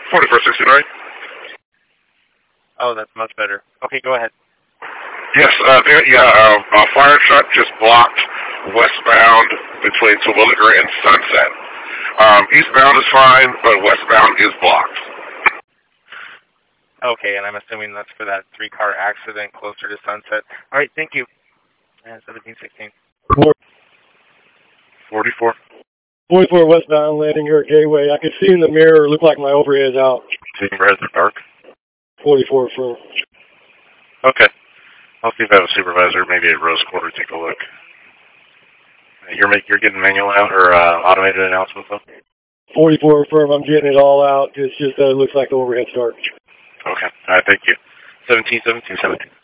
4469. Oh, that's much better. Okay, go ahead. Yes, a fire truck just blocked westbound between Terwilliger and Sunset. Eastbound is fine, but westbound is blocked. Okay, and I'm assuming that's for that 3-car accident closer to Sunset. All right, thank you. 1716. 44. 44 westbound landing here at Gateway. I can see in the mirror, look like my overhead's out. Team Res are dark. 44 firm. Okay. I'll see if I have a supervisor, maybe at Rose Quarter, take a look. You're getting manual out or automated announcements though? 44 firm, I'm getting it all out. It's just it looks like the overhead's dark. Okay. All right, thank you. 1717.